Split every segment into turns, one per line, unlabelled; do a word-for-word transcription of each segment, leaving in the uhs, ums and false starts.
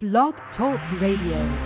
Blog Talk Radio.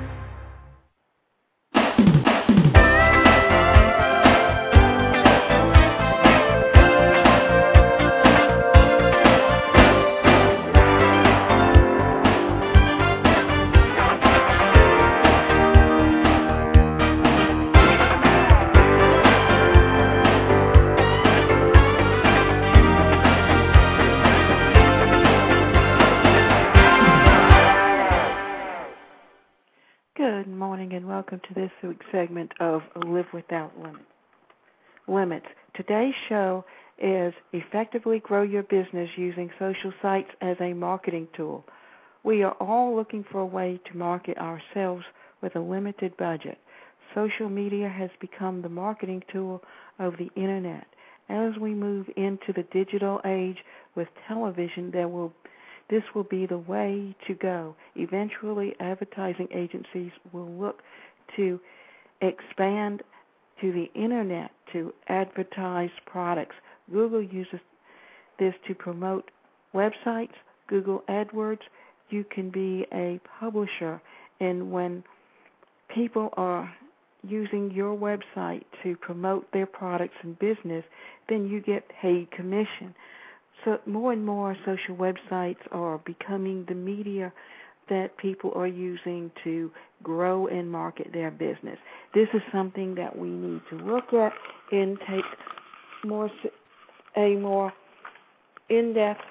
Good morning and welcome to this week's segment of Live Without Limits. Today's show is Effectively Grow Your Business Using Social Sites as a Marketing Tool. We are all looking for a way to market ourselves with a limited budget. Social media has become the marketing tool of the Internet. As we move into the digital age with television, there will This will be the way to go. Eventually, advertising agencies will look to expand to the Internet to advertise products. Google uses this to promote websites. Google AdWords, you can be a publisher, and when people are using your website to promote their products and business, then you get paid commission. So more and more social websites are becoming the media that people are using to grow and market their business. This is something that we need to look at and take more a more in-depth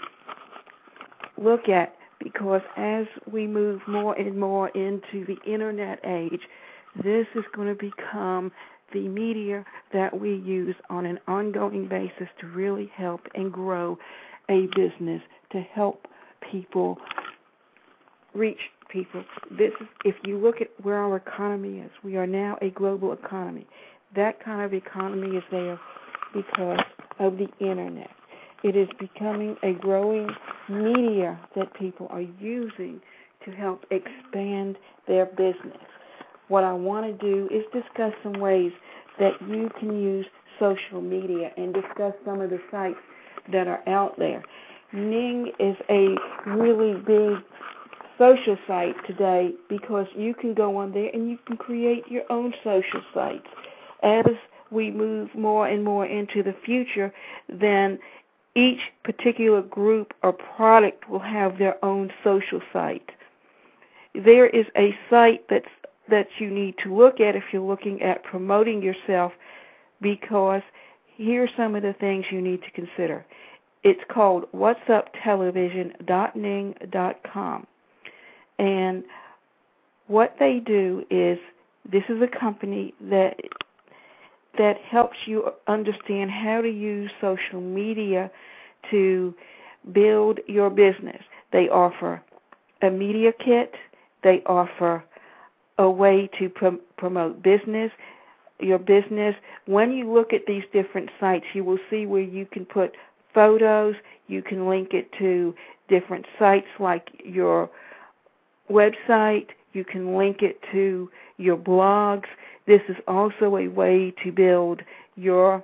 look at, because as we move more and more into the Internet age, this is going to become the media that we use on an ongoing basis to really help and grow a business, to help people reach people. This is, if you look at where our economy is, we are now a global economy. That kind of economy is there because of the Internet. It is becoming a growing media that people are using to help expand their business. What I want to do is discuss some ways that you can use social media and discuss some of the sites that are out there. Ning is a really big social site today because you can go on there and you can create your own social sites. As we move more and more into the future, then each particular group or product will have their own social site. There is a site that's that you need to look at if you're looking at promoting yourself, because here are some of the things you need to consider. It's called whats up television dot ning dot com. And what they do is, this is a company that that helps you understand how to use social media to build your business. They offer a media kit. They offer a way to prom- promote business, your business. When you look at these different sites, you will see where you can put photos. You can link it to different sites like your website. You can link it to your blogs. This is also a way to build your,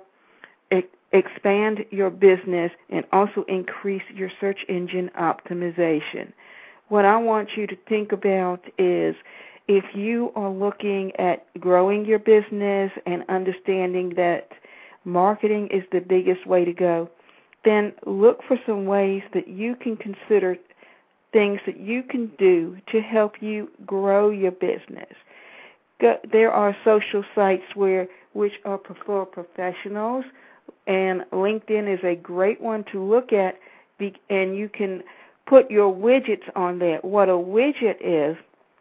expand your business and also increase your search engine optimization. What I want you to think about is, if you are looking at growing your business and understanding that marketing is the biggest way to go, then look for some ways that you can consider things that you can do to help you grow your business. There are social sites where which are for professionals, and LinkedIn is a great one to look at, and you can put your widgets on there. What a widget is,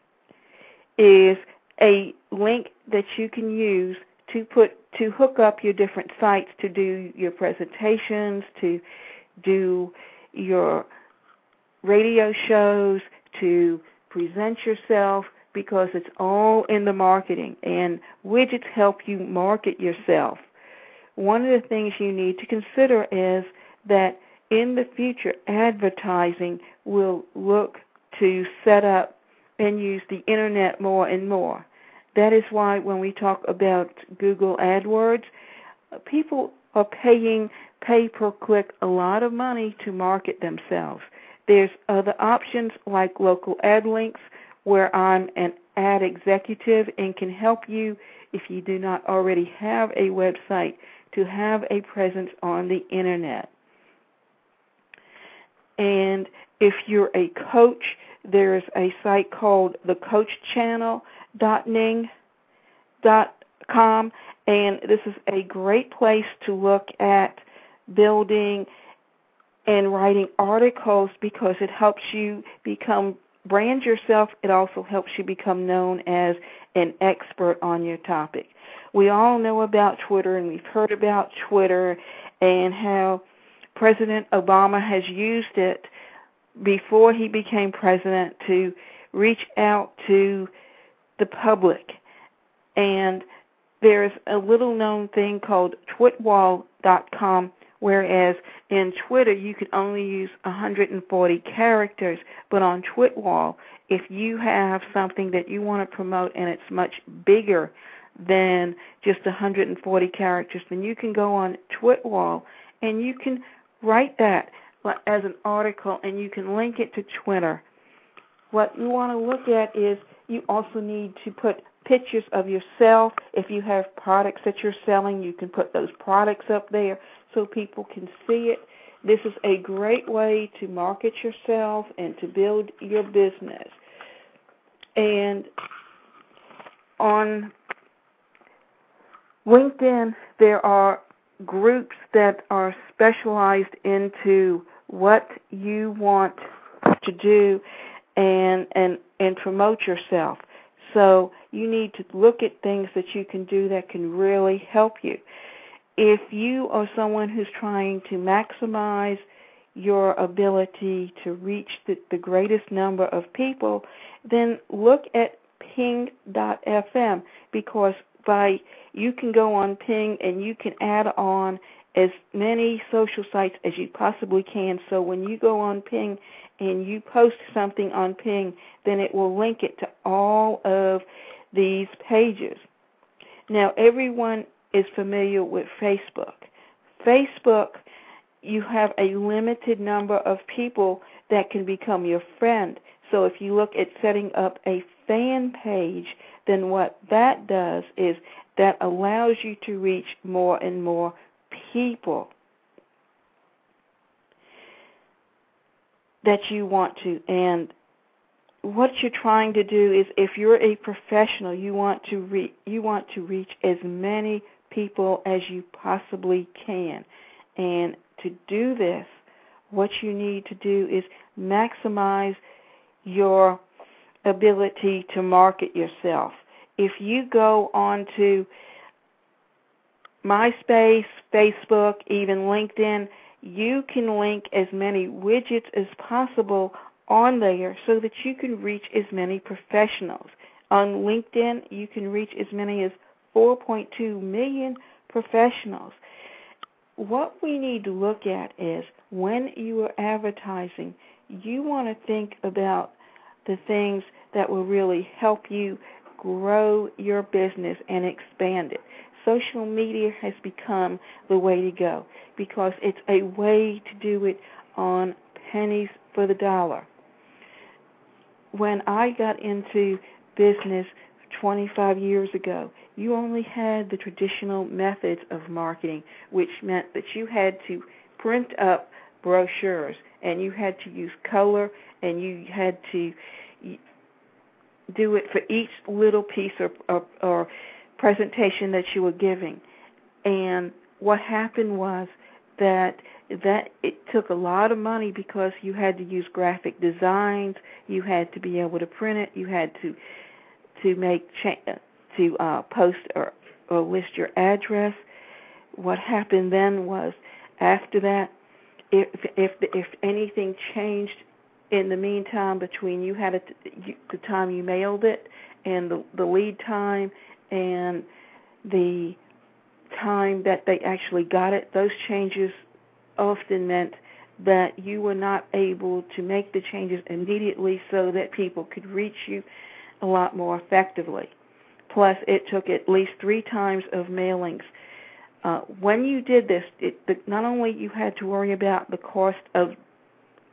is a link that you can use to put to hook up your different sites, to do your presentations, to do your radio shows, to present yourself, because it's all in the marketing, and widgets help you market yourself. One of the things you need to consider is that in the future, advertising will look to set up and use the Internet more and more. That is why when we talk about Google AdWords, people are paying pay per click a lot of money to market themselves. There's other options like local ad links, where I'm an ad executive and can help you, if you do not already have a website, to have a presence on the internet. And if you're a coach, there's a site called the coach channel dot ning dot com, and this is a great place to look at building and writing articles, because it helps you become brand yourself. It also helps you become known as an expert on your topic. We all know about Twitter, and we've heard about Twitter and how President Obama has used it before he became president to reach out to the public. And there's a little-known thing called twitwall dot com, whereas in Twitter you can only use one hundred forty characters, but on Twitwall, if you have something that you want to promote and it's much bigger than just one hundred forty characters, then you can go on Twitwall and you can write that as an article and you can link it to Twitter. What you want to look at is you also need to put pictures of yourself. If you have products that you're selling, you can put those products up there so people can see it. This is a great way to market yourself and to build your business. And on LinkedIn, there are groups that are specialized into what you want to do and and and promote yourself. So you need to look at things that you can do that can really help you. If you are someone who's trying to maximize your ability to reach the, the greatest number of people, then look at ping dot f m, because by you can go on Ping and you can add on as many social sites as you possibly can. So when you go on Ping and you post something on Ping, then it will link it to all of these pages. Now, everyone is familiar with Facebook. Facebook, you have a limited number of people that can become your friend. So if you look at setting up a fan page, then what that does is that allows you to reach more and more people that you want to. And what you're trying to do is, if you're a professional, you want to re- you want to reach as many people as you possibly can. And to do this, what you need to do is maximize your ability to market yourself. If you go on to MySpace, Facebook, even LinkedIn, you can link as many widgets as possible on there so that you can reach as many professionals. On LinkedIn, you can reach as many as four point two million professionals. What we need to look at is, when you are advertising, you want to think about the things that will really help you grow your business and expand it. Social media has become the way to go because it's a way to do it on pennies for the dollar. When I got into business twenty-five years ago, you only had the traditional methods of marketing, which meant that you had to print up brochures and you had to use color and you had to do it for each little piece or, or, or presentation that you were giving. And what happened was that that it took a lot of money because you had to use graphic designs, you had to be able to print it, you had to to make cha- to uh, post or, or list your address. What happened then was, after that, if if if anything changed in the meantime between you had it, you, the time you mailed it and the, the lead time and the time that they actually got it, those changes often meant that you were not able to make the changes immediately so that people could reach you a lot more effectively. Plus, it took at least three times of mailings. Uh, when you did this, it, the, not only you had to worry about the cost of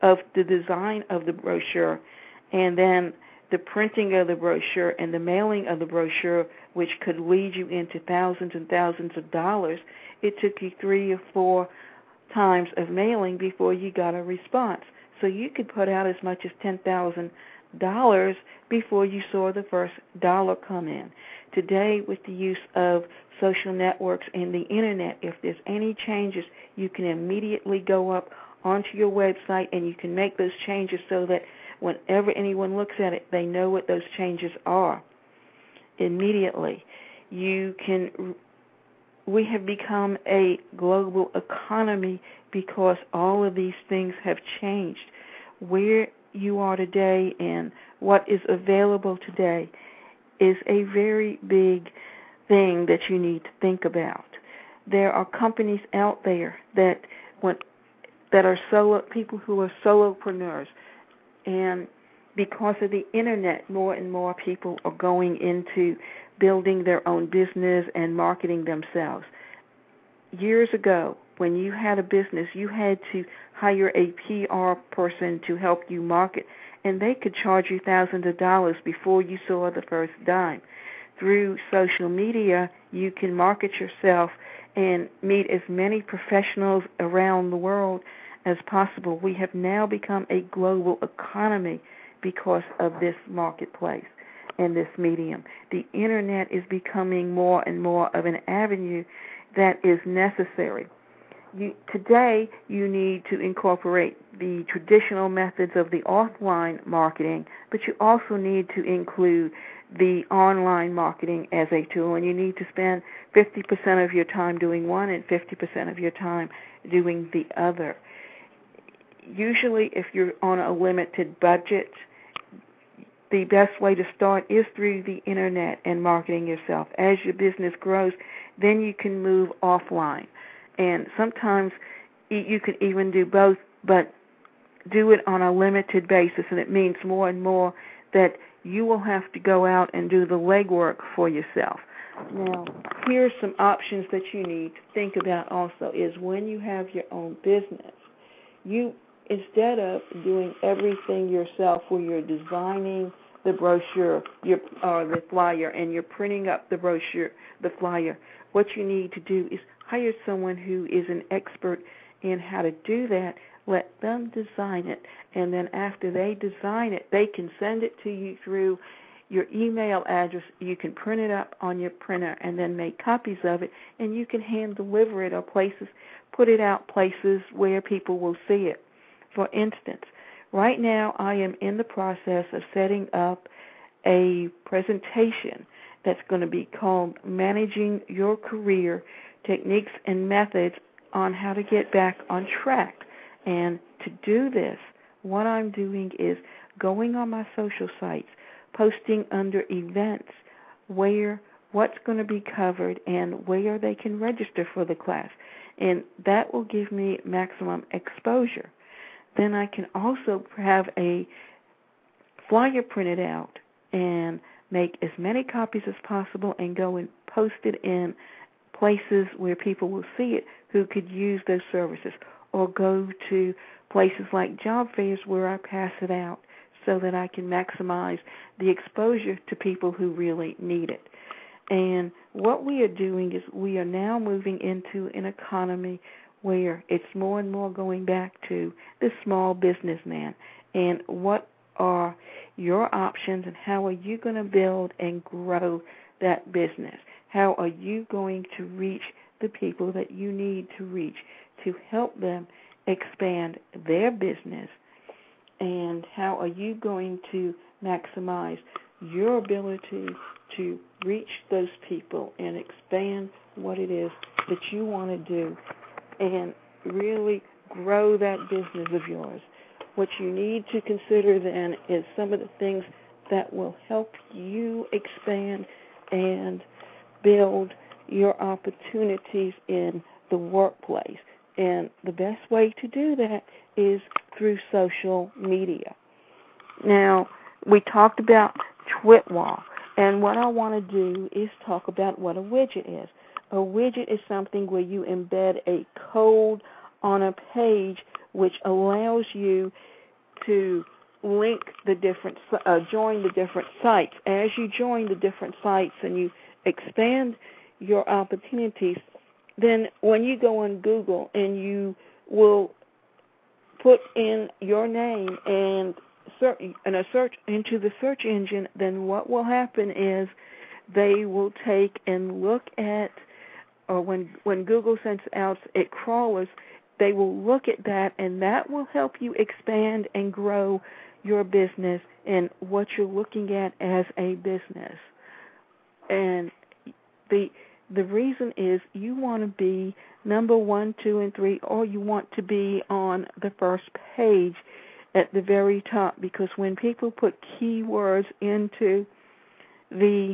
of the design of the brochure, and then the printing of the brochure and the mailing of the brochure, which could lead you into thousands and thousands of dollars, it took you three or four times of mailing before you got a response. So you could put out as much as ten thousand dollars before you saw the first dollar come in. Today, with the use of social networks and the internet, if there's any changes, you can immediately go up onto your website and you can make those changes so that whenever anyone looks at it, they know what those changes are immediately. You can. We have become a global economy because all of these things have changed. Where you are today and what is available today is a very big thing that you need to think about. There are companies out there that want, that are solo people who are solopreneurs, and because of the internet, more and more people are going into building their own business and marketing themselves. Years ago, when you had a business, you had to hire a P R person to help you market, and they could charge you thousands of dollars before you saw the first dime. Through social media, you can market yourself and meet as many professionals around the world as possible. We have now become a global economy because of this marketplace and this medium. The internet is becoming more and more of an avenue that is necessary. You, today, you need to incorporate the traditional methods of the offline marketing, but you also need to include the online marketing as a tool, and you need to spend fifty percent of your time doing one and fifty percent of your time doing the other. Usually, if you're on a limited budget, the best way to start is through the internet and marketing yourself. As your business grows, then you can move offline. And sometimes you can even do both, but do it on a limited basis, and it means more and more that you will have to go out and do the legwork for yourself. Now, here's some options that you need to think about also is when you have your own business, you instead of doing everything yourself where you're designing the brochure your, or the flyer and you're printing up the brochure, the flyer, what you need to do is hire someone who is an expert in how to do that. Let them design it, and then after they design it, they can send it to you through your email address. You can print it up on your printer and then make copies of it, and you can hand deliver it or places, put it out places where people will see it. For instance, right now I am in the process of setting up a presentation that's going to be called Managing Your Career, Techniques and Methods on How to Get Back on Track. And to do this, what I'm doing is going on my social sites, posting under events where what's going to be covered and where they can register for the class. And that will give me maximum exposure. Then I can also have a flyer printed out and make as many copies as possible and go and post it in places where people will see it who could use those services, or go to places like job fairs where I pass it out so that I can maximize the exposure to people who really need it. And what we are doing is we are now moving into an economy where it's more and more going back to the small businessman. And what are your options, and how are you going to build and grow that business? How are you going to reach the people that you need to reach to help them expand their business? And how are you going to maximize your ability to reach those people and expand what it is that you want to do and really grow that business of yours? What you need to consider then is some of the things that will help you expand and build your opportunities in the workplace. And the best way to do that is through social media. Now, we talked about Twitwall, and what I want to do is talk about what a widget is. A widget is something where you embed a code on a page which allows you to link the different, uh, join the different sites. As you join the different sites and you expand your opportunities, then when you go on Google and you will put in your name and search, and a search into the search engine, then what will happen is they will take and look at, or when when Google sends out its crawlers, they will look at that, and that will help you expand and grow your business and what you're looking at as a business. And the the reason is you want to be number one, two, and three, or you want to be on the first page at the very top, because when people put keywords into the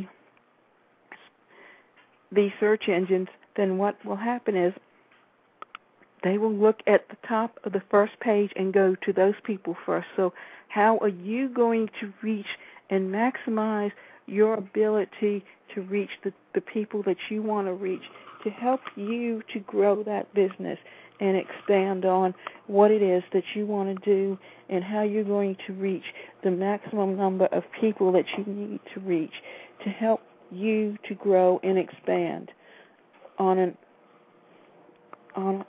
the search engines, then what will happen is they will look at the top of the first page and go to those people first. So how are you going to reach and maximize your ability to reach the, the people that you want to reach, to help you to grow that business and expand on what it is that you want to do and how you're going to reach the maximum number of people that you need to reach to help you to grow and expand on an on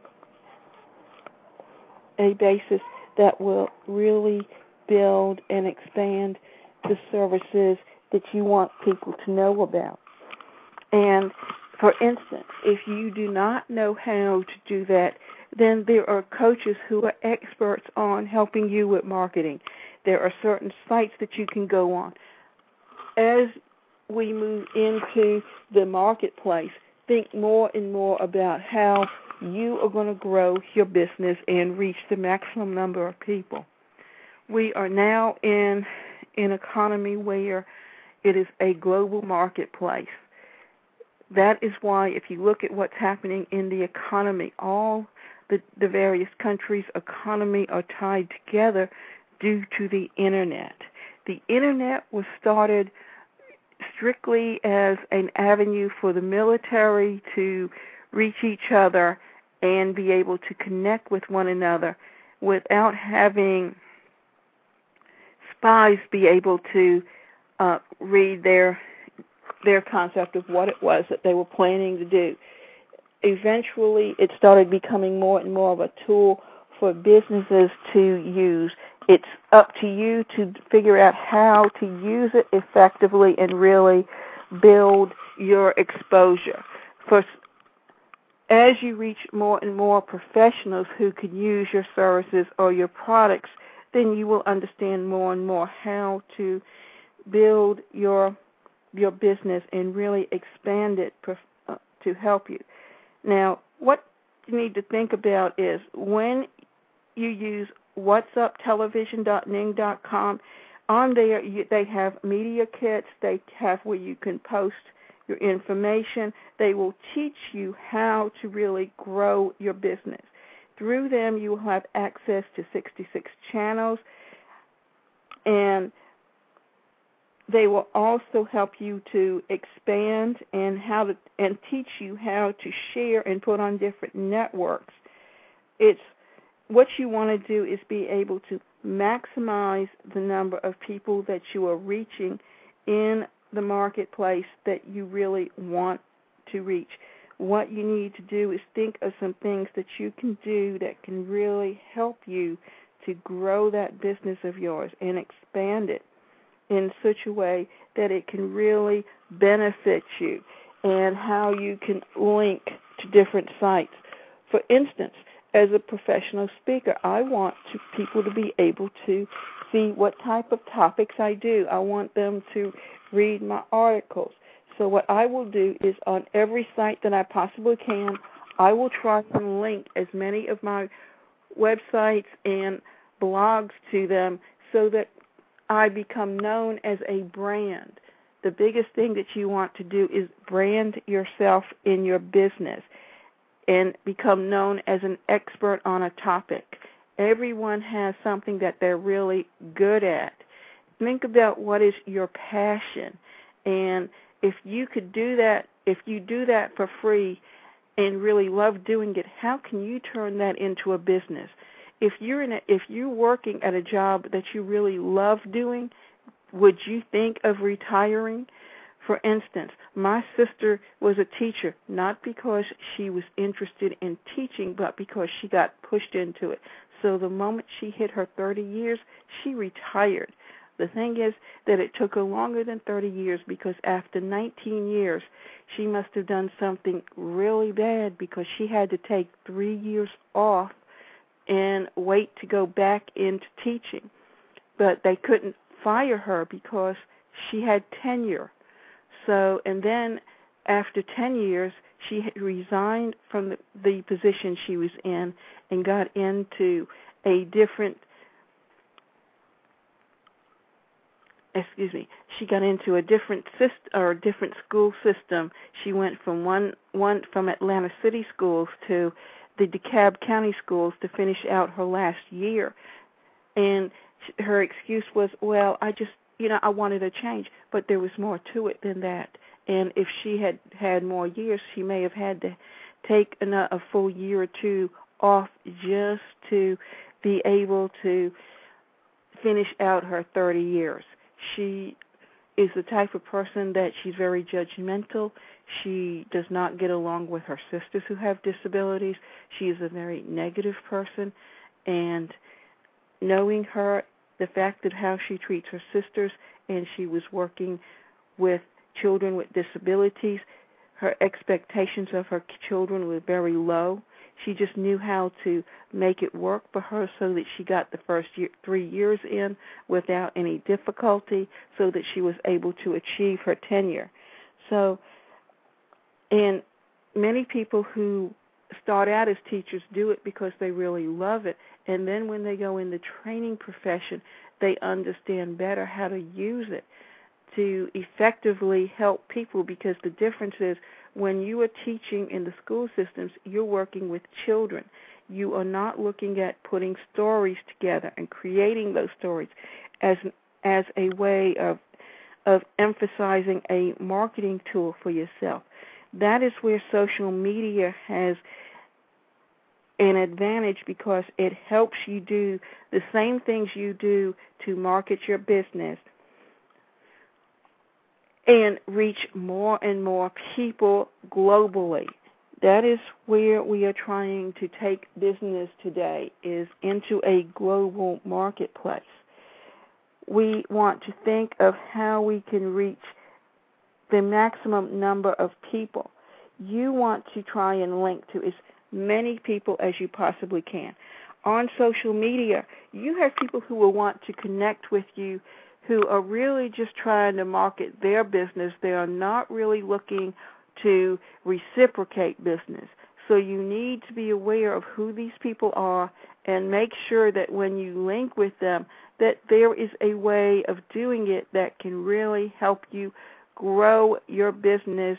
a basis that will really build and expand the services that you want people to know about. And for instance, if you do not know how to do that, then there are coaches who are experts on helping you with marketing. There are certain sites that you can go on. As we move into the marketplace, think more and more about how you are going to grow your business and reach the maximum number of people. We are now in an economy where it is a global marketplace. That is why if you look at what's happening in the economy, all the, the various countries' economy are tied together due to the Internet. The Internet was started strictly as an avenue for the military to reach each other and be able to connect with one another without having spies be able to uh, read their their concept of what it was that they were planning to do. Eventually, it started becoming more and more of a tool for businesses to use. It's up to you to figure out how to use it effectively and really build your exposure. For as you reach more and more professionals who could use your services or your products, then you will understand more and more how to build your your business and really expand it uh, to help you. Now, what you need to think about is when you use what's up television dot ning dot com, on there you, they have media kits, they have where you can post your information. They will teach you how to really grow your business. Through them, you will have access to sixty-six channels, and they will also help you to expand and how to and teach you how to share and put on different networks. It's what you want to do is be able to maximize the number of people that you are reaching in the marketplace that you really want to reach. What you need to do is think of some things that you can do that can really help you to grow that business of yours and expand it in such a way that it can really benefit you, and how you can link to different sites. For instance, as a professional speaker, I want to, people to be able to see what type of topics I do. I want them to read my articles. So what I will do is on every site that I possibly can, I will try and link as many of my websites and blogs to them so that I become known as a brand. The biggest thing that you want to do is brand yourself in your business and become known as an expert on a topic. Everyone has something that they're really good at. Think about what is your passion, and if you could do that, if you do that for free and really love doing it, how can you turn that into a business? if you're in a, if you're working at a job that you really love doing, would you think of retiring? For instance, my sister was a teacher, not because she was interested in teaching, but because she got pushed into it. So the moment she hit her thirty years, she retired. The thing is that it took her longer than thirty years, because after nineteen years, she must have done something really bad, because she had to take three years off and wait to go back into teaching. But they couldn't fire her because she had tenure. So, and then after ten years, she had resigned from the, the position she was in and got into a different, excuse me, she got into a different system, or a different school system. She went from one, one from Atlanta City schools to the DeKalb County schools to finish out her last year. And her excuse was, well, I just, you know, I wanted a change, but there was more to it than that. And if she had had more years, she may have had to take a, a full year or two off just to be able to finish out her thirty years. She is the type of person that she's very judgmental. She does not get along with her sisters who have disabilities. She is a very negative person, and knowing her, the fact that how she treats her sisters, and she was working with children with disabilities, her expectations of her children were very low. She just knew how to make it work for her so that she got the first year, three years in without any difficulty, so that she was able to achieve her tenure. So, and many people who start out as teachers do it because they really love it, and then when they go in the training profession, they understand better how to use it to effectively help people, because the difference is when you are teaching in the school systems, you're working with children. You are not looking at putting stories together and creating those stories as as a way of of emphasizing a marketing tool for yourself. That is where social media has an advantage, because it helps you do the same things you do to market your business and reach more and more people globally. That is where we are trying to take business today, is into a global marketplace. We want to think of how we can reach the maximum number of people. You want to try and link to as many people as you possibly can. On social media, you have people who will want to connect with you who are really just trying to market their business. They are not really looking to reciprocate business. So you need to be aware of who these people are and make sure that when you link with them, that there is a way of doing it that can really help you grow your business,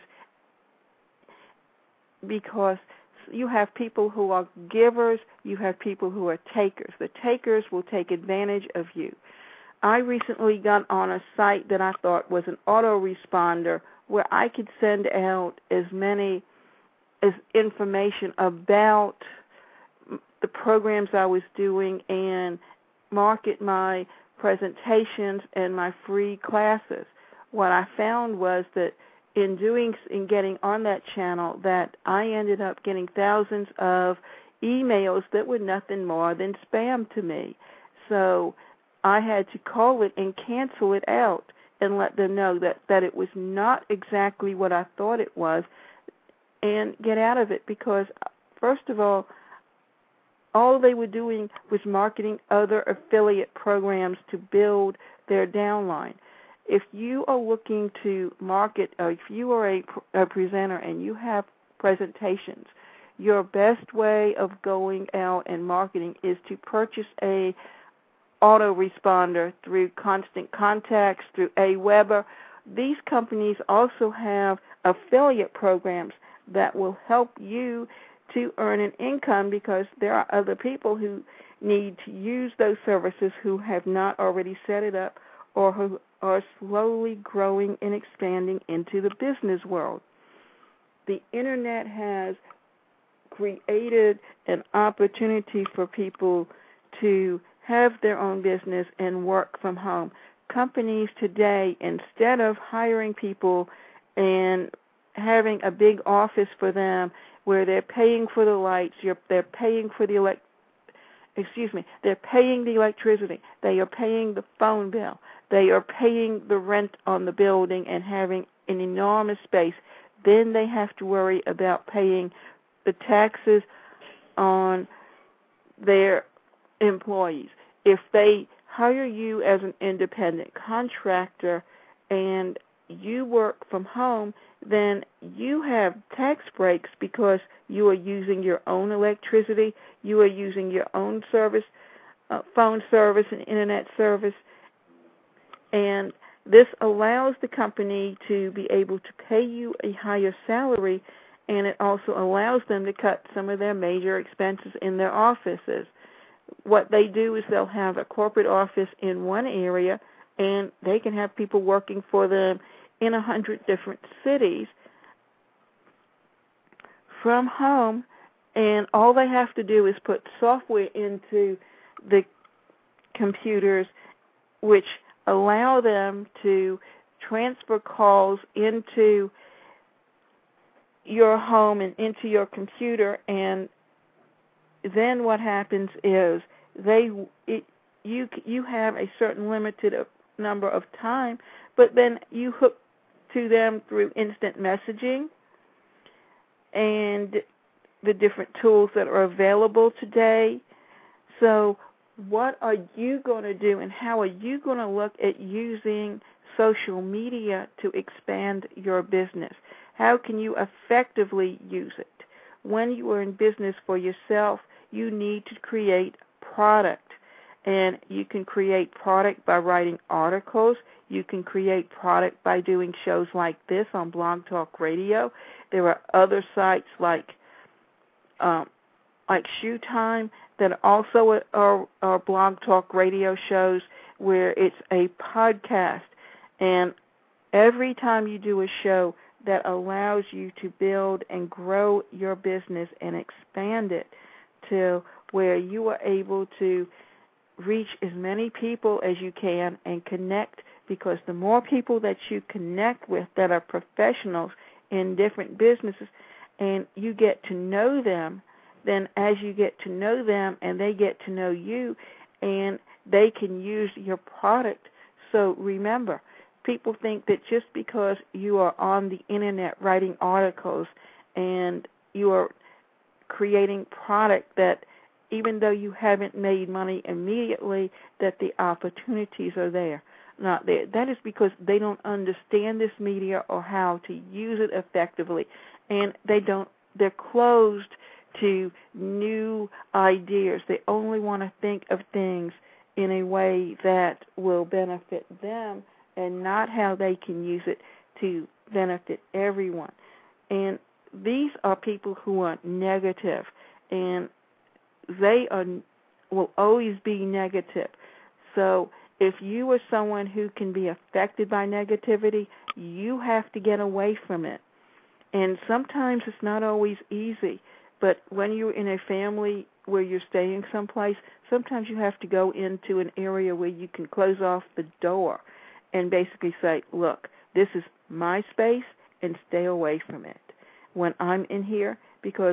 because you have people who are givers, you have people who are takers. The takers will take advantage of you. I recently got on a site that I thought was an autoresponder where I could send out as many as information about the programs I was doing and market my presentations and my free classes. What I found was that in doing, in getting on that channel, that I ended up getting thousands of emails that were nothing more than spam to me. So I had to call it and cancel it out and let them know that, that it was not exactly what I thought it was, and get out of it, because, first of all, all they were doing was marketing other affiliate programs to build their downline. If you are looking to market, or if you are a, a presenter and you have presentations, your best way of going out and marketing is to purchase a autoresponder through Constant Contacts, through AWeber. These companies also have affiliate programs that will help you to earn an income, because there are other people who need to use those services who have not already set it up, or who are slowly growing and expanding into the business world. The Internet has created an opportunity for people to have their own business and work from home. Companies today, instead of hiring people and having a big office for them where they're paying for the lights, you're, they're paying for the elect, excuse me, they're paying the electricity, they are paying the phone bill, they are paying the rent on the building and having an enormous space. Then they have to worry about paying the taxes on their employees. If they hire you as an independent contractor and you work from home, then you have tax breaks because you are using your own electricity, you are using your own service, uh, phone service and internet service, and this allows the company to be able to pay you a higher salary, and it also allows them to cut some of their major expenses in their offices. What they do is they'll have a corporate office in one area, and they can have people working for them in a hundred different cities from home, and all they have to do is put software into the computers which allow them to transfer calls into your home and into your computer, and then what happens is they it, you you have a certain limited number of time, but then you hook to them through instant messaging and the different tools that are available today. So what are you going to do, and how are you going to look at using social media to expand your business? How can you effectively use it? When you are in business for yourself, you need to create product. And you can create product by writing articles. You can create product by doing shows like this on Blog Talk Radio. There are other sites like um, like Showtime that also are, are Blog Talk Radio shows where it's a podcast. And every time you do a show that allows you to build and grow your business and expand it to where you are able to reach as many people as you can and connect, because the more people that you connect with that are professionals in different businesses and you get to know them, then as you get to know them and they get to know you and they can use your product. So remember, people think that just because you are on the internet writing articles and you are creating product that even though you haven't made money immediately, that the opportunities are there, not there. That is because they don't understand this media or how to use it effectively, and they don't. They're closed to new ideas. They only want to think of things in a way that will benefit them and not how they can use it to benefit everyone. And these are people who are negative, and they are will always be negative. So if you are someone who can be affected by negativity, you have to get away from it. And sometimes it's not always easy, but when you're in a family where you're staying someplace, sometimes you have to go into an area where you can close off the door and basically say, look, this is my space and stay away from it when I'm in here, because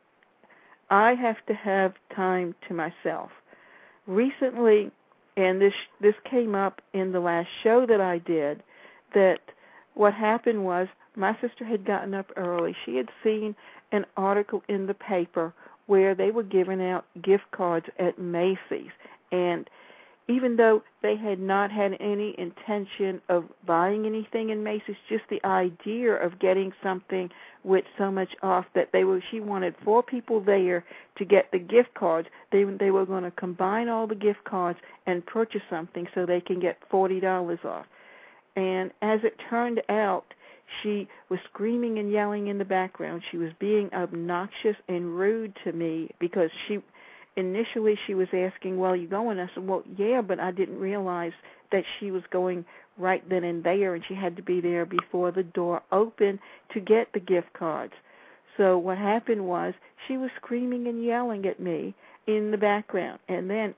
I have to have time to myself. Recently, and this this came up in the last show that I did, that what happened was my sister had gotten up early. She had seen an article in the paper where they were giving out gift cards at Macy's, and even though they had not had any intention of buying anything in Macy's, just the idea of getting something with so much off that they were, she wanted four people there to get the gift cards. They they were going to combine all the gift cards and purchase something so they can get forty dollars off. And as it turned out, she was screaming and yelling in the background. She was being obnoxious and rude to me because she initially she was asking, well, you going? I said, well, yeah, but I didn't realize that she was going right then and there, and she had to be there before the door opened to get the gift cards. So what happened was she was screaming and yelling at me in the background, and then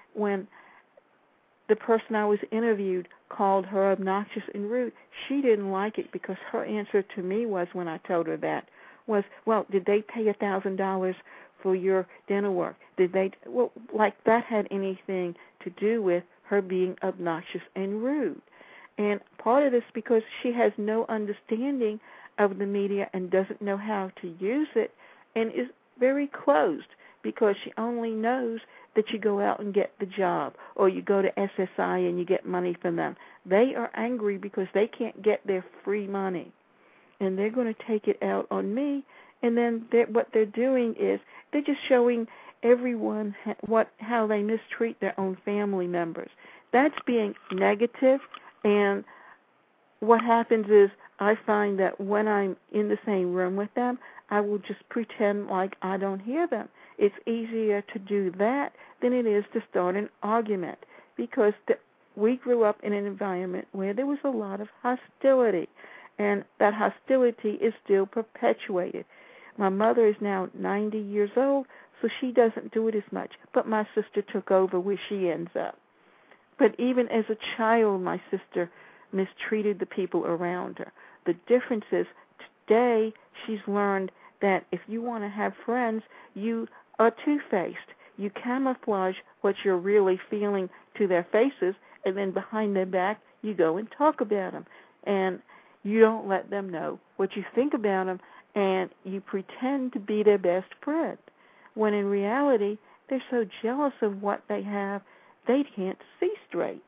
when the person I was interviewed called her obnoxious and rude, she didn't like it because her answer to me was, when I told her that, was, well, did they pay a thousand dollars for your dental work? Did they? Well, like that had anything to do with her being obnoxious and rude. And part of this because she has no understanding of the media and doesn't know how to use it, and is very closed because she only knows that you go out and get the job, or you go to S S I and you get money from them. They are angry because they can't get their free money, and they're going to take it out on me. And then they're, what they're doing is they're just showing everyone what how they mistreat their own family members. That's being negative, and what happens is I find that when I'm in the same room with them, I will just pretend like I don't hear them. It's easier to do that than it is to start an argument, because the, we grew up in an environment where there was a lot of hostility, and that hostility is still perpetuated. My mother is now ninety years old, so she doesn't do it as much, but my sister took over where she ends up. But even as a child, my sister mistreated the people around her. The difference is today she's learned that if you want to have friends, you are two-faced. You camouflage what you're really feeling to their faces, and then behind their back you go and talk about them. And you don't let them know what you think about them, and you pretend to be their best friend, when in reality they're so jealous of what they have they can't see straight.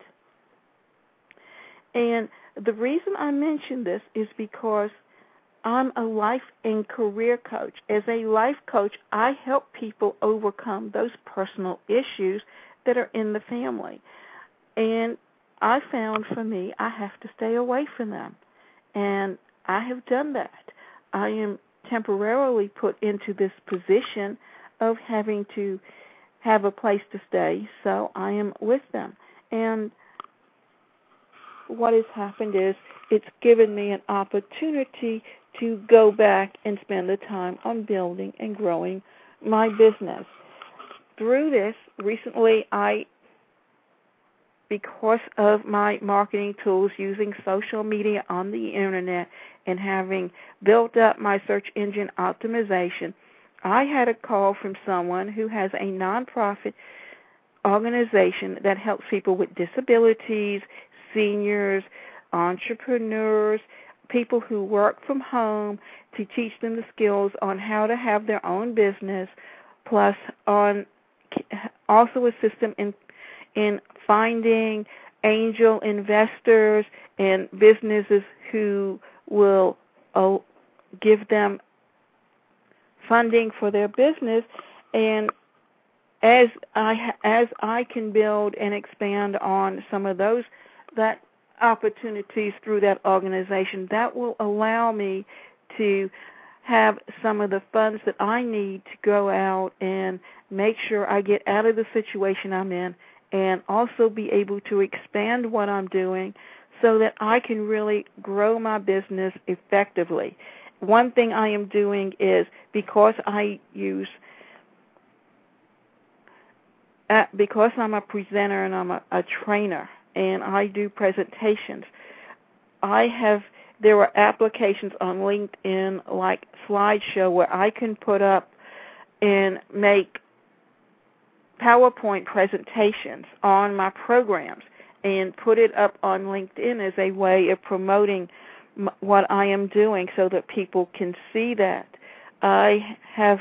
And the reason I mention this is because I'm a life and career coach. As a life coach, I help people overcome those personal issues that are in the family. And I found for me, I have to stay away from them. And I have done that. I am temporarily put into this position of having to have a place to stay, so I am with them. And what has happened is it's given me an opportunity to go back and spend the time on building and growing my business. Through this, recently I, because of my marketing tools, using social media on the internet and having built up my search engine optimization, I had a call from someone who has a nonprofit organization that helps people with disabilities, seniors, entrepreneurs, people who work from home, to teach them the skills on how to have their own business, plus on also assist them in in finding angel investors and businesses who will uh, give them funding for their business. And as I as I can build and expand on some of those that opportunities through that organization, that will allow me to have some of the funds that I need to go out and make sure I get out of the situation I'm in, and also be able to expand what I'm doing so that I can really grow my business effectively. One thing I am doing is, because I use, uh, because I'm a presenter and I'm a, a trainer and I do presentations, I have, there are applications on LinkedIn like Slideshow where I can put up and make PowerPoint presentations on my programs and put it up on LinkedIn as a way of promoting m- what I am doing so that people can see that. I have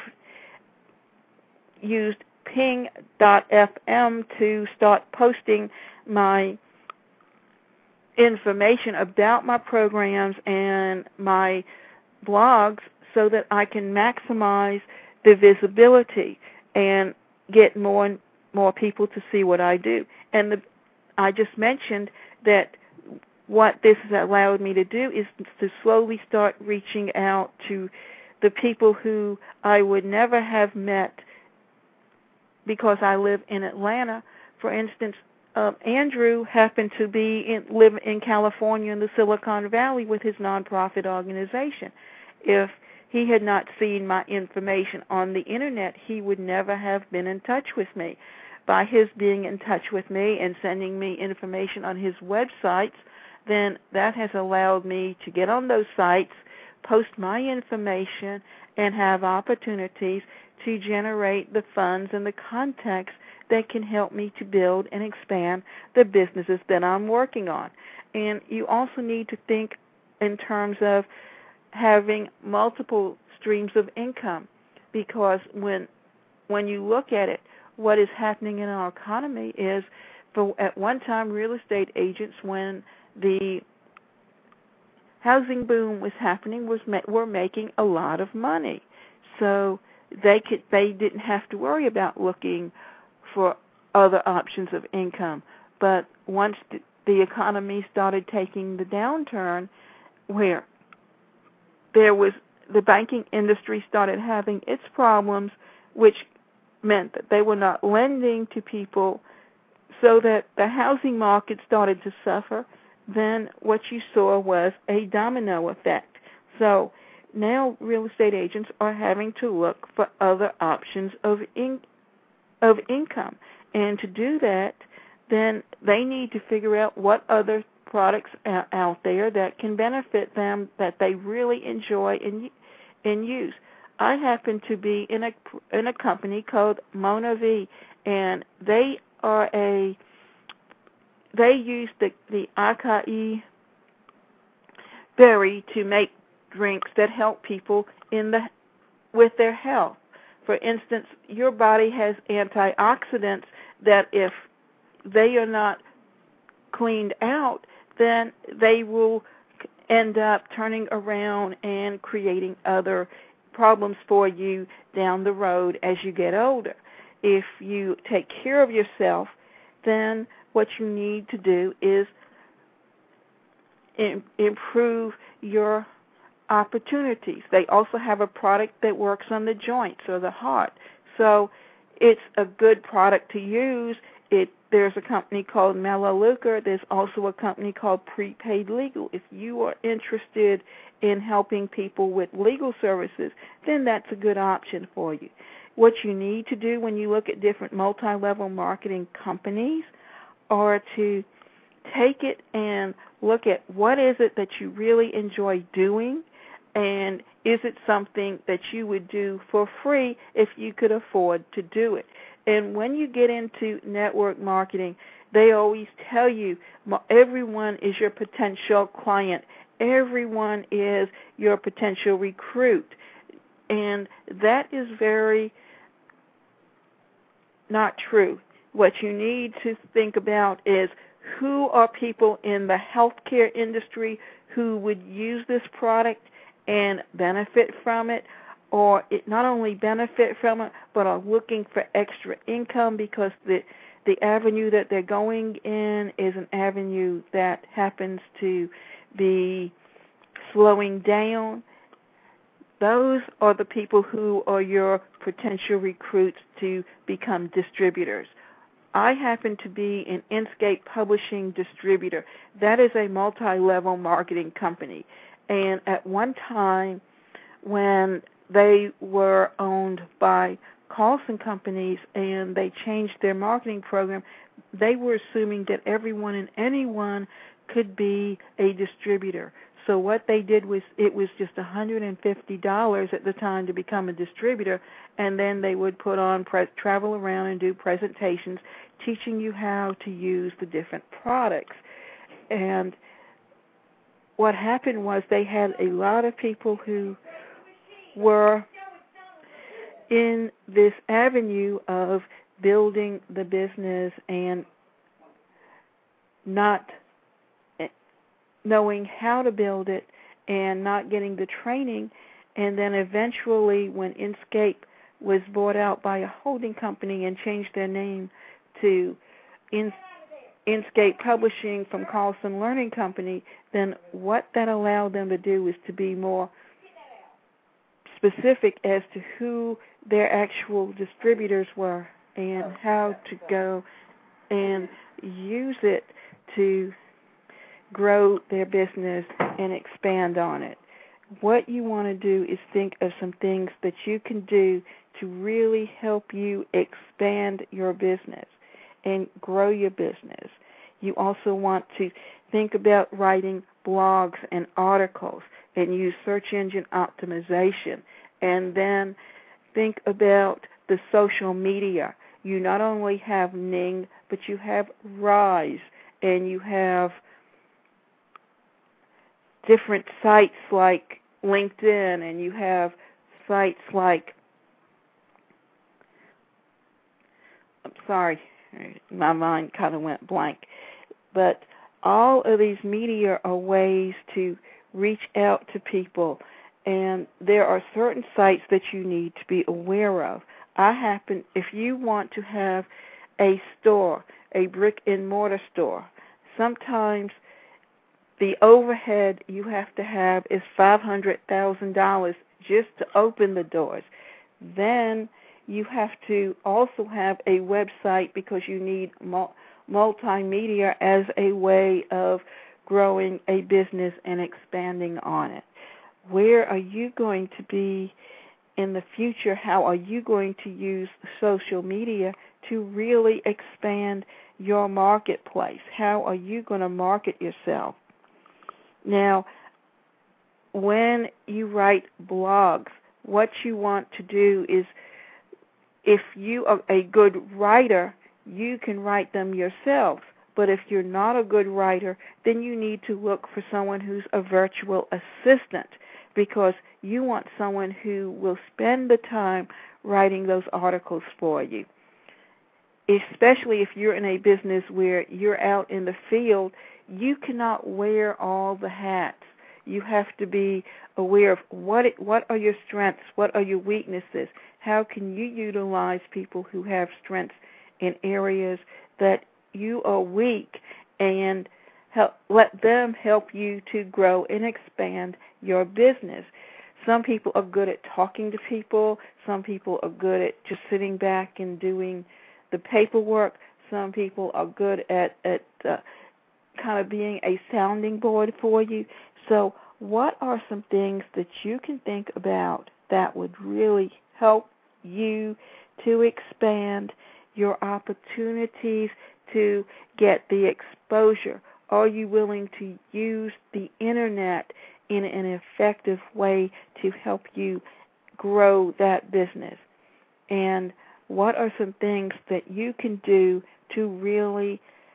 used ping dot f m to start posting my information about my programs and my blogs so that I can maximize the visibility and get more and more people to see what I do. And the, I just mentioned that what this has allowed me to do is to slowly start reaching out to the people who I would never have met because I live in Atlanta. For instance, uh, Andrew happened to be in, live in California in the Silicon Valley with his nonprofit organization. If he had not seen my information on the internet, he would never have been in touch with me. by his being in touch with me and sending me information on his websites, then that has allowed me to get on those sites, post my information, and have opportunities to generate the funds and the contacts that can help me to build and expand the businesses that I'm working on. And you also need to think in terms of having multiple streams of income, because when when you look at it, what is happening in our economy is, for at one time, real estate agents, when the housing boom was happening, was were making a lot of money, so they could they didn't have to worry about looking for other options of income. But once the, the economy started taking the downturn, where there was the banking industry started having its problems, which meant that they were not lending to people, so that the housing market started to suffer, then what you saw was a domino effect. So now real estate agents are having to look for other options of in, of income. And to do that, then they need to figure out what other products are out there that can benefit them, that they really enjoy and, and use. I happen to be in a in a company called Mona V, and they are a they use the the acai berry to make drinks that help people in the with their health. For instance, your body has antioxidants that if they are not cleaned out, then they will end up turning around and creating other problems for you down the road as you get older. If you take care of yourself, then what you need to do is im- improve your opportunities. They also have a product that works on the joints or the heart. So it's a good product to use. It There's a company called Melaleuca. There's also a company called Prepaid Legal. If you are interested in helping people with legal services, then that's a good option for you. What you need to do when you look at different multi-level marketing companies are to take it and look at what is it that you really enjoy doing, and is it something that you would do for free if you could afford to do it. And when you get into network marketing, they always tell you everyone is your potential client. Everyone is your potential recruit. And that is very not true. What you need to think about is who are people in the healthcare industry who would use this product and benefit from it, or it not only benefit from it, but are looking for extra income because the the avenue that they're going in is an avenue that happens to be slowing down. Those are the people who are your potential recruits to become distributors. I happen to be an Inscape Publishing distributor. That is a multi-level marketing company. And at one time, when they were owned by Carlson Companies and they changed their marketing program, they were assuming that everyone and anyone could be a distributor. So what they did was, it was just one hundred fifty dollars at the time to become a distributor, and then they would put on, pre- travel around and do presentations teaching you how to use the different products. And what happened was they had a lot of people who were in this avenue of building the business and not knowing how to build it and not getting the training. And then eventually when Inscape was bought out by a holding company and changed their name to In- Inscape Publishing from Carlson Learning Company, then what that allowed them to do was to be more specific as to who their actual distributors were and how to go and use it to grow their business and expand on it. What you want to do is think of some things that you can do to really help you expand your business. and grow your business. You also want to think about writing blogs and articles and use search engine optimization. And then think about the social media. You not only have Ning, but you have Rise, and you have different sites like LinkedIn, and you have sites like, I'm sorry, my mind kind of went blank, but all of these media are ways to reach out to people, and there are certain sites that you need to be aware of. I happen, if you want to have a store, a brick and mortar store, sometimes the overhead you have to have is five hundred thousand dollars just to open the doors. Then you have to also have a website because you need multimedia as a way of growing a business and expanding on it. Where are you going to be in the future? How are you going to use social media to really expand your marketplace? How are you going to market yourself? Now, when you write blogs, what you want to do is, if you are a good writer, you can write them yourself. But if you're not a good writer, then you need to look for someone who's a virtual assistant, because you want someone who will spend the time writing those articles for you. Especially if you're in a business where you're out in the field, you cannot wear all the hats. You have to be aware of what it, what are your strengths, what are your weaknesses, how can you utilize people who have strengths in areas that you are weak, and help, let them help you to grow and expand your business. Some people are good at talking to people. Some people are good at just sitting back and doing the paperwork. Some people are good at, at uh, kind of being a sounding board for you. So what are some things that you can think about that would really help you to expand your opportunities to get the exposure? Are you willing to use the Internet in an effective way to help you grow that business? And what are some things that you can do to really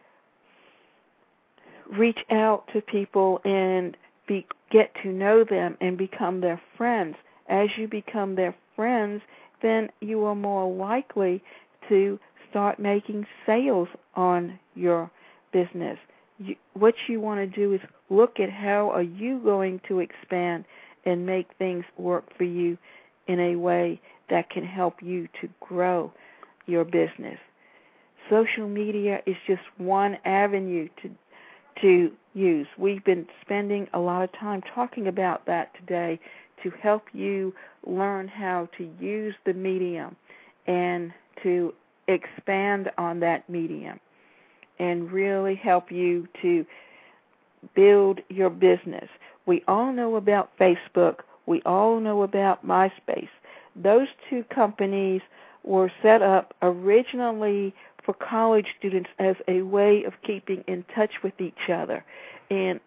reach out to people and be, get to know them and become their friends? As you become their friends, then you are more likely to start making sales on your business. You, what you want to do is look at how are you going to expand and make things work for you in a way that can help you to grow your business. Social media is just one avenue to to use. We've been spending a lot of time talking about that today to help you learn how to use the medium and to expand on that medium and really help you to build your business. We all know about Facebook. We all know about MySpace. Those two companies were set up originally for college students as a way of keeping in touch with each other. And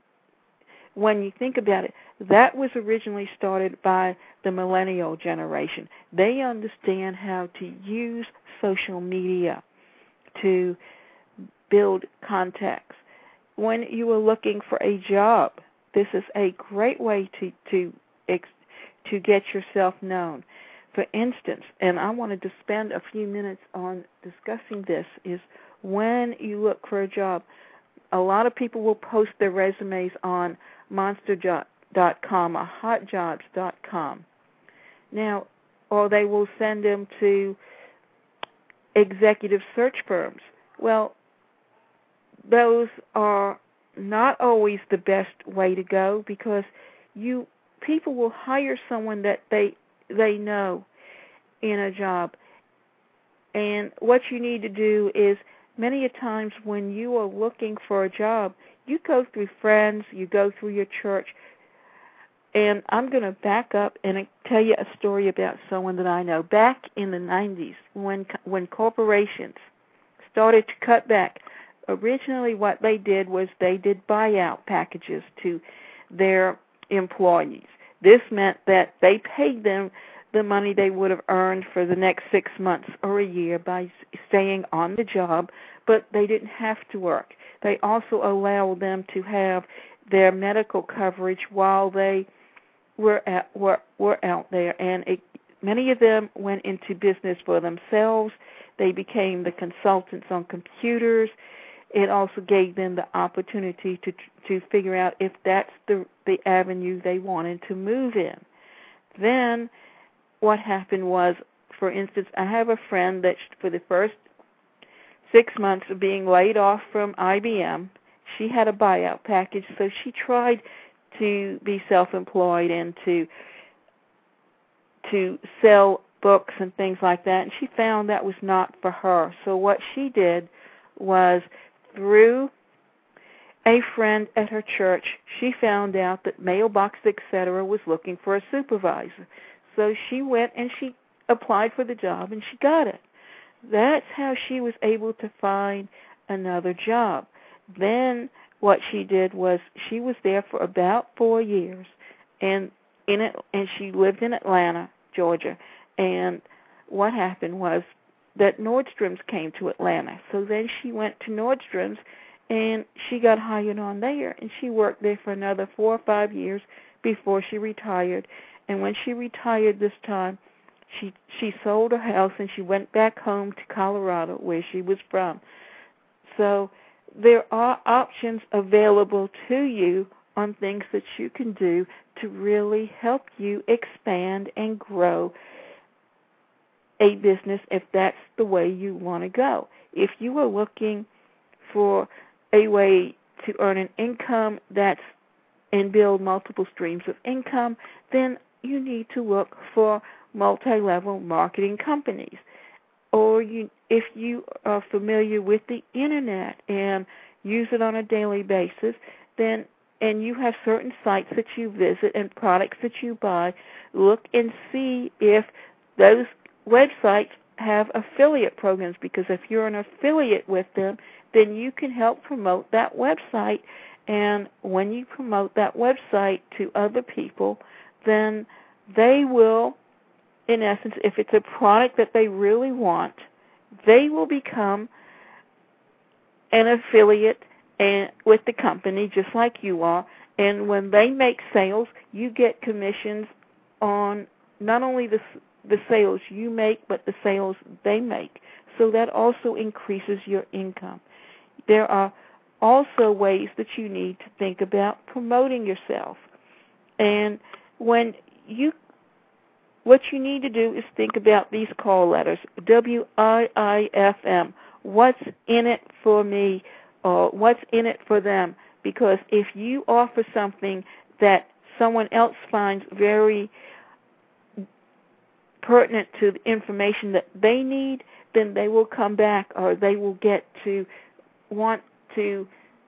when you think about it, that was originally started by the millennial generation. They understand how to use social media to build contacts. When you are looking for a job, this is a great way to to to get yourself known. For instance, and I wanted to spend a few minutes on discussing this, is when you look for a job, a lot of people will post their resumes on monster dot com or hot jobs dot com. Now, or they will send them to executive search firms. Well, those are not always the best way to go, because you people will hire someone that they they know in a job. And what you need to do is, many a times when you are looking for a job, you go through friends, you go through your church. And I'm going to back up and tell you a story about someone that I know. Back in the nineties, when when corporations started to cut back. Originally what they did was they did buyout packages to their employees. This meant that they paid them the money they would have earned for the next six months or a year by staying on the job, but they didn't have to work. They also allowed them to have their medical coverage while they were at, were, were out there, and it, many of them went into business for themselves. They became the consultants on computers. It also gave them the opportunity to to figure out if that's the the avenue they wanted to move in. Then what happened was, for instance, I have a friend that for the first six months of being laid off from I B M, she had a buyout package, so she tried to be self-employed and to to sell books and things like that, and she found that was not for her. So what she did was, through a friend at her church, she found out that Mailbox, et cetera, was looking for a supervisor. So she went and she applied for the job, and she got it. That's how she was able to find another job. Then what she did was she was there for about four years, and in it, and she lived in Atlanta, Georgia. And what happened was that Nordstrom's came to Atlanta. So then she went to Nordstrom's, and she got hired on there, and she worked there for another four or five years before she retired. And when she retired this time, she she sold her house and she went back home to Colorado, where she was from. So there are options available to you on things that you can do to really help you expand and grow a business if that's the way you want to go. If you are looking for a way to earn an income that's and build multiple streams of income, then you need to look for multi-level marketing companies. Or you, if you are familiar with the Internet and use it on a daily basis, then and you have certain sites that you visit and products that you buy, look and see if those websites have affiliate programs, because if you're an affiliate with them, then you can help promote that website. And when you promote that website to other people, then they will, in essence, if it's a product that they really want, they will become an affiliate and with the company just like you are. And when they make sales, you get commissions on not only the the sales you make, but the sales they make. So that also increases your income. There are also ways that you need to think about promoting yourself. And when you, what you need to do is think about these call letters, W I I F M, what's in it for me, or what's in it for them. Because if you offer something that someone else finds very pertinent to the information that they need, then they will come back, or they will get to want to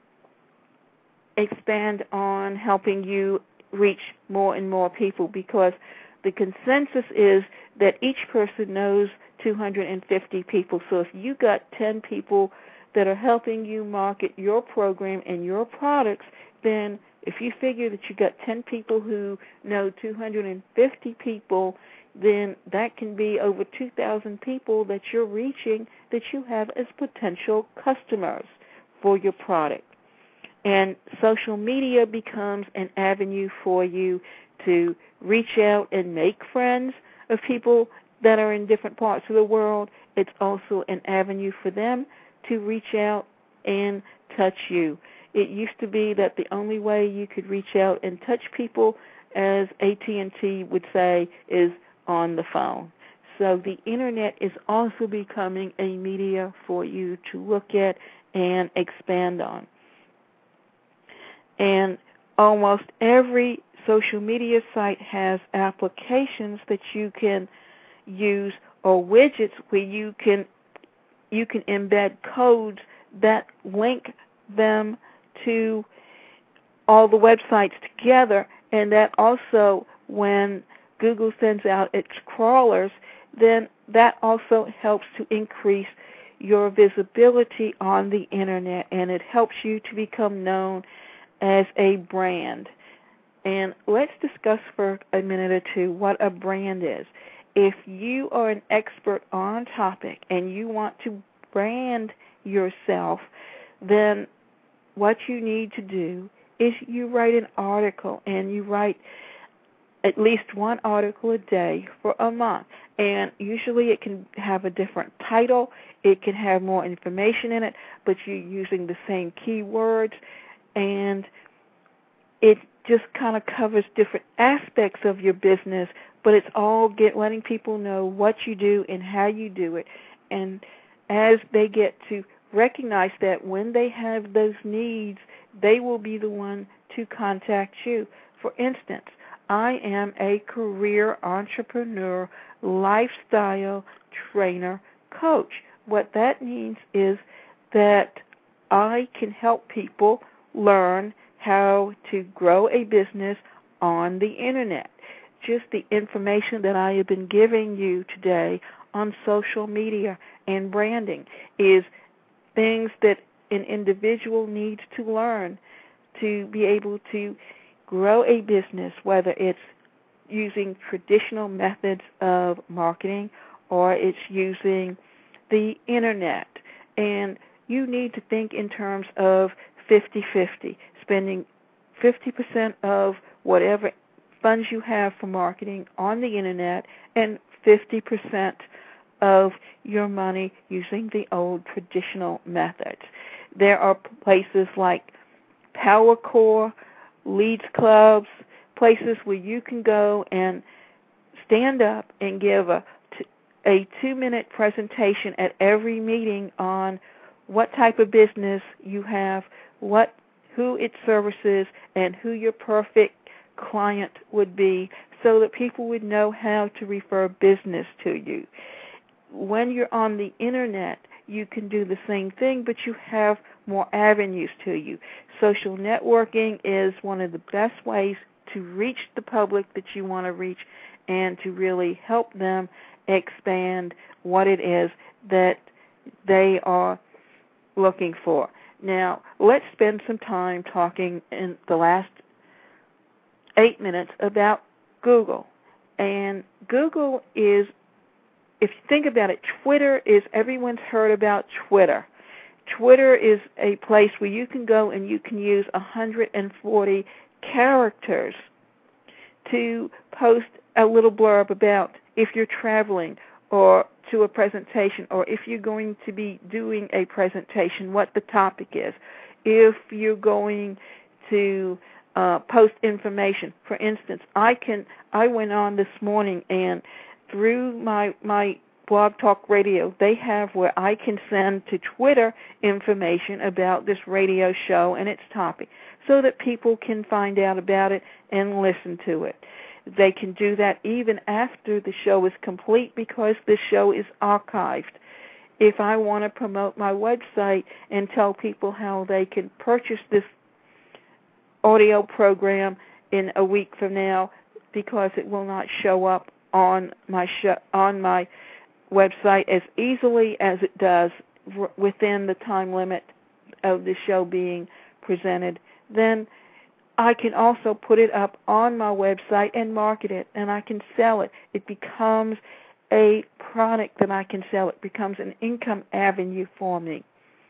expand on helping you reach more and more people, because the consensus is that each person knows two hundred fifty people. So if you got ten people that are helping you market your program and your products, then if you figure that you got ten people who know two hundred fifty people, then that can be over two thousand people that you're reaching that you have as potential customers for your product. And social media becomes an avenue for you to reach out and make friends of people that are in different parts of the world. It's also an avenue for them to reach out and touch you. It used to be that the only way you could reach out and touch people, as A T and T would say, is on the phone. So the Internet is also becoming a media for you to look at and expand on. And almost every social media site has applications that you can use, or widgets where you can you can embed codes that link them to all the websites together, and that also, when Google sends out its crawlers, then that also helps to increase your visibility on the internet, and it helps you to become known as a brand. And let's discuss for a minute or two what a brand is. If you are an expert on a topic and you want to brand yourself, then what you need to do is you write an article, and you write at least one article a day for a month. And usually it can have a different title, it can have more information in it, but you're using the same keywords, and it just kind of covers different aspects of your business, but it's all get letting people know what you do and how you do it. And as they get to recognize that when they have those needs, they will be the one to contact you. For instance, I am a career entrepreneur, lifestyle trainer, coach. What that means is that I can help people learn how to grow a business on the internet. Just the information that I have been giving you today on social media and branding is things that an individual needs to learn to be able to grow a business, whether it's using traditional methods of marketing or it's using the internet. And you need to think in terms of fifty-fifty, spending fifty percent of whatever funds you have for marketing on the internet and fifty percent of your money using the old traditional methods. There are places like PowerCore, Leads Clubs, places where you can go and stand up and give a, a two-minute presentation at every meeting on what type of business you have, what who it services, and who your perfect client would be, so that people would know how to refer business to you. When you're on the internet, you can do the same thing, but you have more avenues to you. Social networking is one of the best ways to reach the public that you want to reach and to really help them expand what it is that they are looking for. Now, let's spend some time talking in the last eight minutes about Google. And Google is, if you think about it, Twitter is, everyone's heard about Twitter. Twitter is a place where you can go and you can use one hundred forty characters to post a little blurb about if you're traveling or to a presentation, or if you're going to be doing a presentation, what the topic is. If you're going to uh, post information, for instance, I can. I went on this morning and through my my Blog Talk Radio, they have where I can send to Twitter information about this radio show and its topic, so that people can find out about it and listen to it. They can do that even after the show is complete, because the show is archived. If I want to promote my website and tell people how they can purchase this audio program in a week from now, because it will not show up on my show, on my website as easily as it does r- within the time limit of the show being presented, then I can also put it up on my website and market it, and I can sell it. It becomes a product that I can sell. It becomes an income avenue for me.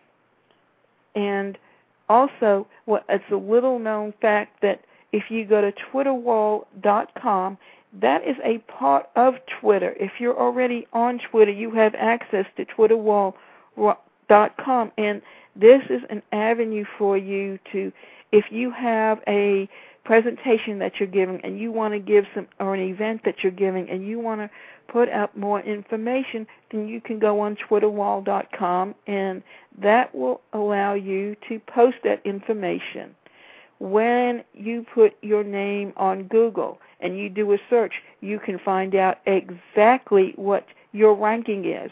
And also, what it's a little-known fact that if you go to twitter wall dot com, that is a part of Twitter. If you're already on Twitter, you have access to twitter wall dot com, and this is an avenue for you to, if you have a presentation that you're giving and you want to give some, or an event that you're giving and you want to put up more information, then you can go on twitter wall dot com, and that will allow you to post that information. When you put your name on Google and you do a search, you can find out exactly what your ranking is.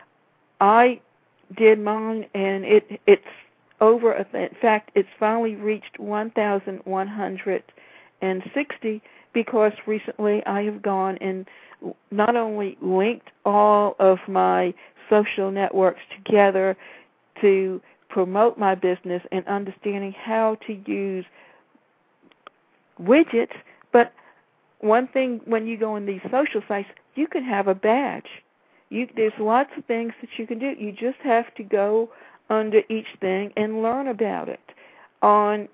I did mine, and it it's over. In fact, it's finally reached one thousand one hundred sixty, because recently I have gone and not only linked all of my social networks together to promote my business and understanding how to use widgets. But one thing, when you go on these social sites, you can have a badge. You, there's lots of things that you can do. You just have to go under each thing and learn about it. On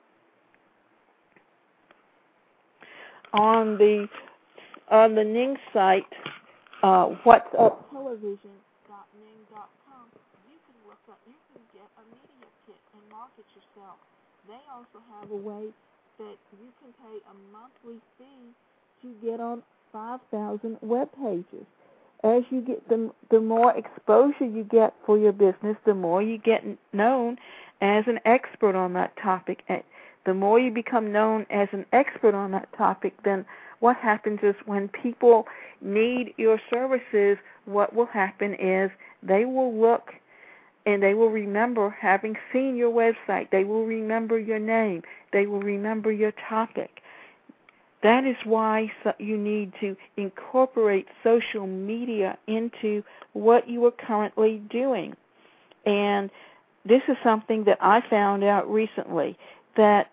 on the on the Ning site, uh, what's up television dot ning dot com, you can look up, you can get a media kit and market yourself. They also have a way that you can pay a monthly fee to get on five thousand web pages. As you get the the more exposure you get for your business, the more you get known as an expert on that topic. The more you become known as an expert on that topic, then what happens is when people need your services, what will happen is they will look and they will remember having seen your website. They will remember your name. They will remember your topic. That is why you need to incorporate social media into what you are currently doing. And this is something that I found out recently, that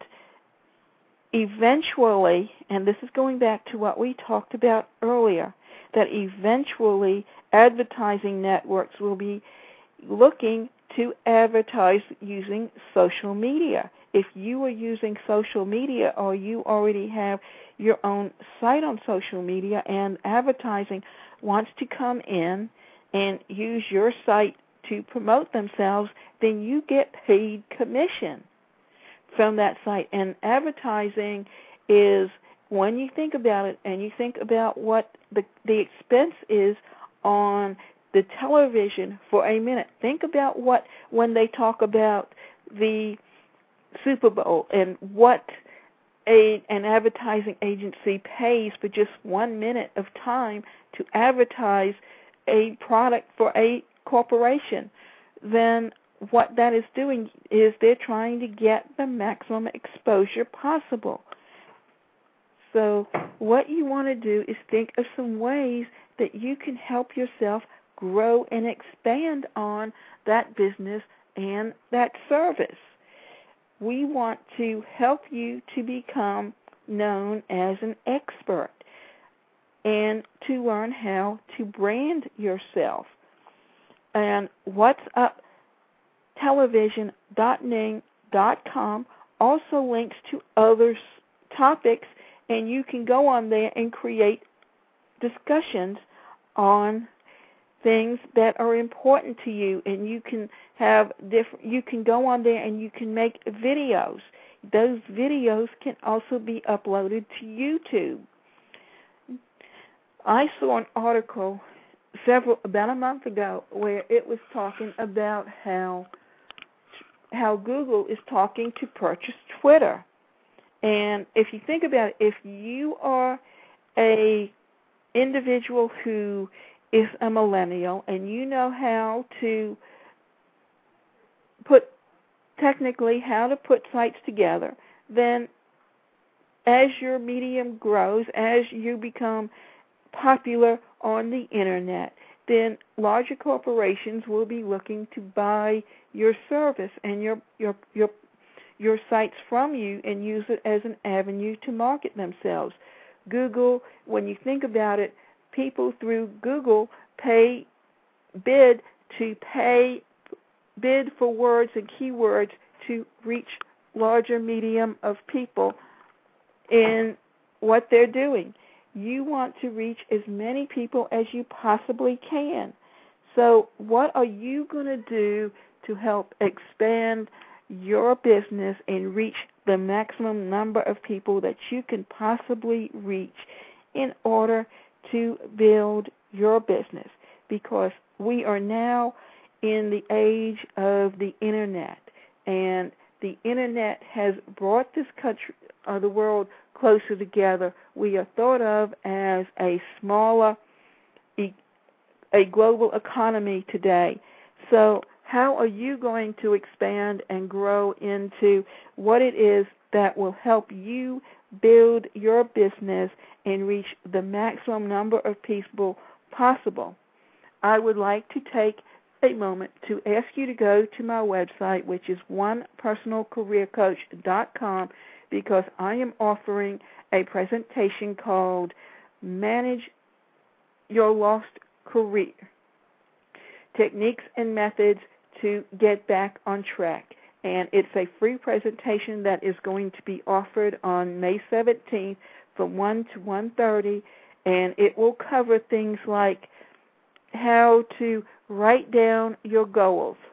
eventually, and this is going back to what we talked about earlier, that eventually advertising networks will be looking to advertise using social media. If you are using social media or you already have your own site on social media and advertising wants to come in and use your site to promote themselves, then you get paid commission from that site. And advertising is, when you think about it and you think about what the, the expense is on the television for a minute, think about what, when they talk about the Super Bowl and what a, an advertising agency pays for just one minute of time to advertise a product for a corporation, then what that is doing is they're trying to get the maximum exposure possible. So what you want to do is think of some ways that you can help yourself grow and expand on that business and that service. We want to help you to become known as an expert and to learn how to brand yourself. And what's up television dot ning dot com also links to other topics, and you can go on there and create discussions on things that are important to you, and you can have different, you can go on there and you can make videos. Those videos can also be uploaded to YouTube. I saw an article several about a month ago where it was talking about how how Google is talking to purchase Twitter. And if you think about it, if you are a individual who is a millennial and you know how to put, technically how to put sites together, then as your medium grows, as you become popular on the internet, then larger corporations will be looking to buy your service and your your your your sites from you and use it as an avenue to market themselves. Google, when you think about it, people through Google pay bid to pay bid for words and keywords to reach larger medium of people in what they're doing. You want to reach as many people as you possibly can. So what are you going to do to help expand your business and reach the maximum number of people that you can possibly reach in order to build your business? Because we are now in the age of the internet, and the internet has brought this country, uh, the world, closer together. We are thought of as a smaller, e- a global economy today. So how are you going to expand and grow into what it is that will help you build your business and reach the maximum number of people possible? I would like to take a moment to ask you to go to my website, which is one personal career coach dot com, because I am offering a presentation called Manage Your Lost Career, Techniques and Methods to Get Back on Track. And it's a free presentation that is going to be offered on May seventeenth from one to one thirty, and it will cover things like how to write down your goals,